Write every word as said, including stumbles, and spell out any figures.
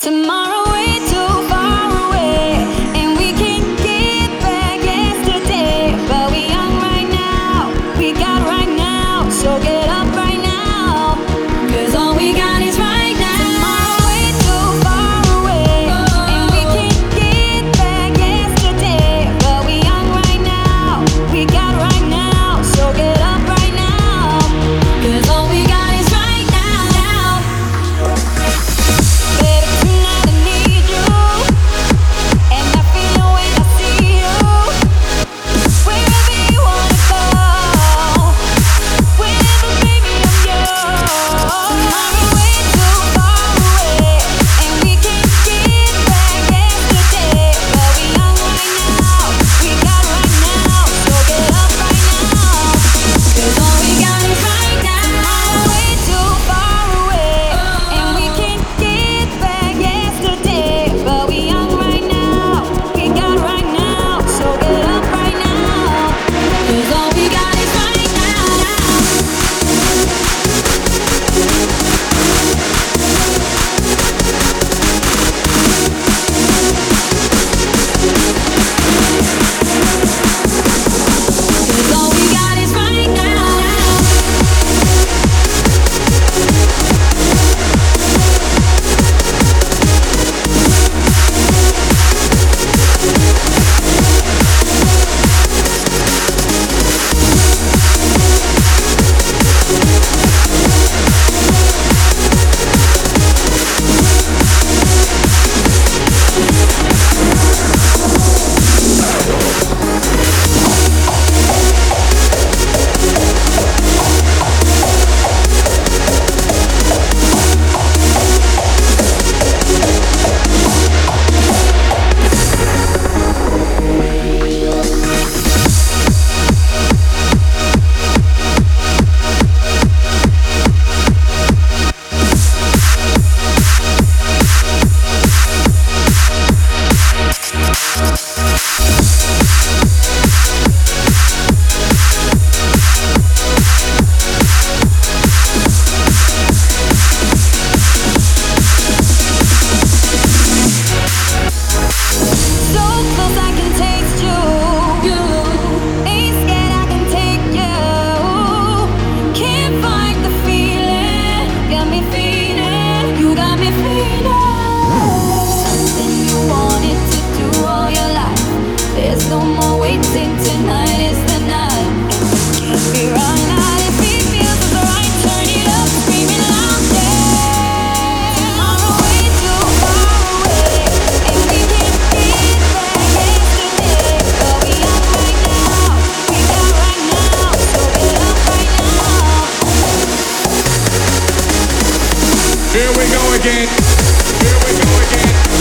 Tomorrow way too far away, and we can't get back yesterday. But we young right now, we got right now, so get up right now, 'cause all we got is right now. Tomorrow way too far away, and we can't get back yesterday. But we young right now, we got right now, so get up right now, 'cause all we got is right now, now. Baby, tonight I need you, and I feel it when I see you. Wherever you wanna go, whenever, baby, I'm yours. Tomorrow way too far away, and we can't get back yesterday. But we young right now, we got right now, so get up right now, 'cause all we got is right now. Tomorrow way too far away, and we can't get back yesterday. But we young right now, we got right now, so get up right now, 'cause all we got is right now, now. Cause all we got is right now, now. So close I can taste you. You ain't scared, I can take you. Can't fight the feeling. Got me feeling. You got me feeling. Something you wanted to do all your life. There's no more waiting. Tonight is the night. Can't be right now. If it feels right, turn it up, screaming loud, yeah. Tomorrow way too far away, and we can't get back yesterday. But we young right now, we got right now, so get up right now. Here we go again. Here we go again.